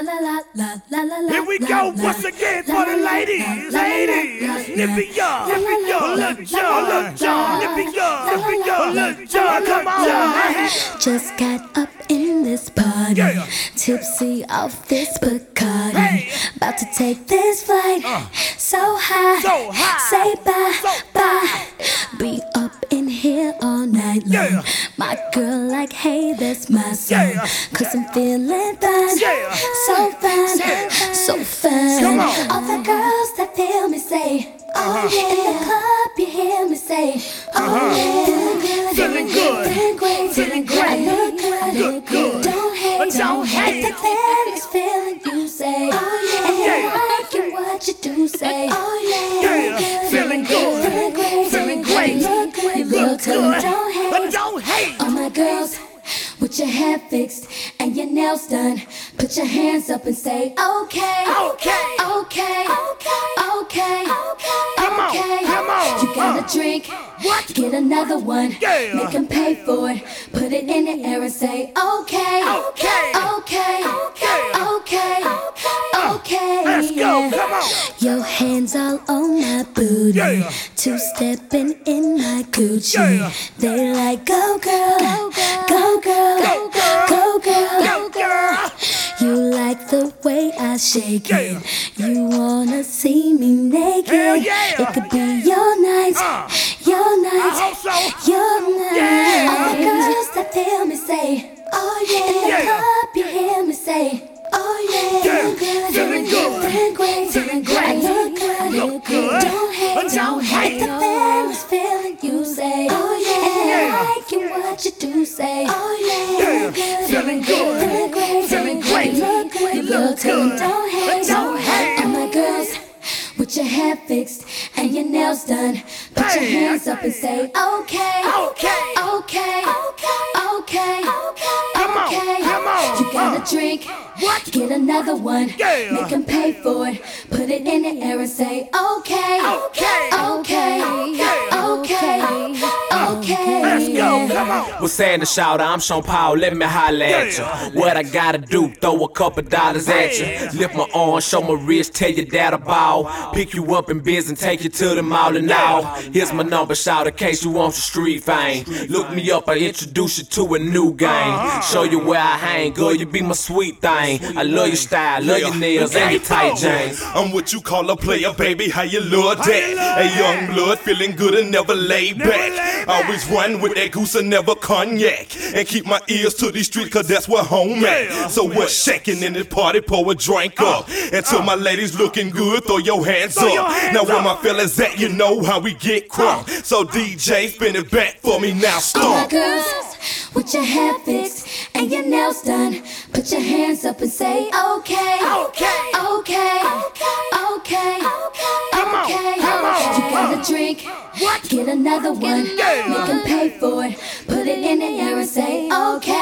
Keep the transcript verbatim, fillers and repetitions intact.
Here we go once again for the ladies, ladies. Nippy Young, Nippy Young, Lil Jon, Lil Jon, Nippy Young, Nippy Young, Lil Jon, come on. Just got up in this party, Yeah. tipsy off this Bacardi. Hey. About to take this flight, Uh. so high, So high. say bye, So bye. Be up in here all night long. Yeah. My girl like, hey, that's my song. Yeah. Cause I'm feeling fine, Yeah. so fine, Yeah. so fine. Come on. All the girls that feel me say, oh yeah. In the club you hear me say, oh Uh-huh. yeah. Feeling good. Feeling great, Feeling great. Look good, Good, good. Don't hate, Don't hate. Like the feelings, feeling you say, oh yeah. And Yeah. I like it what you do say, oh yeah. Yeah. Feeling good. Feeling great, Feeling great. Look good, You look look good. good. Don't hate. But don't hate. All my girls, with your hair fixed and your nails done, put your hands up and say, okay, Okay. okay, okay, okay, Come on, okay. come on. You got Uh. a drink, What? get another one, Yeah. make them pay for it, put it in the air and say, okay, Okay. okay, Yeah. okay, okay. Let's go, come on. Your hands all on my booty, Yeah. two stepping in my Gucci. Yeah. They like, go girl, go girl, go girl, Go, girl. go girl. Go, girl. You like the way I shake it. Yeah. You wanna see me naked. Hell yeah. It could be your night, Uh. your I night, hope so. your night. Yeah. All the girls that feel me say, oh yeah. In the Yeah. club you hear me say, oh yeah. Yeah. Feeling good, Feeling good. feeling great, Feeling great. I look good, Look good. Don't hate, But don't hate. Like the feelings, feeling you say, oh yeah. And Yeah. I like it what you do say, oh yeah. Yeah. Feeling good. Feeling great, Feeling great. Look good, You look good. Don't hate, But don't hate. All my girls, with your hair fixed and your nails done, put your Hey, hands up and say, okay, Okay. okay, okay, Come on, okay. come on. You got Uh. a drink, What? get another one, Yeah. make them pay for it, put it in the air and say, okay, Okay. okay, okay, okay. Let's go, come on. What's saying the shout I'm Sean Paul, let me holler at you. What I gotta do, throw a couple dollars at you. Lift my arm, show my wrist, tell you that I ball. Pick you up in biz and take you to the mall and all. Here's my number, shout in case you want your street fame. Look me up, I introduce you to a new game. Show you where I hang, girl, you be my sweet thing. I love your style, love your nails and your tight jeans. I'm what you call a player, baby. How you love that? A young blood feeling good and never lay back. Always run with that goose and never cognac. And keep my ears to the street, cause that's where home at. So what's shaking in this party? Pour a drink up. And to my ladies looking good, throw your hands up. your hands Now where up. my fellas at, you know how we get crunk. So D J, spin it back for me now, All my stomp. girls, with your hair fixed and your nails done, put your hands up and say, okay, Okay. okay, okay, Come on, okay. come on. You got a drink, What? get another one, Yeah. make them pay for it, put it in the air and say, okay,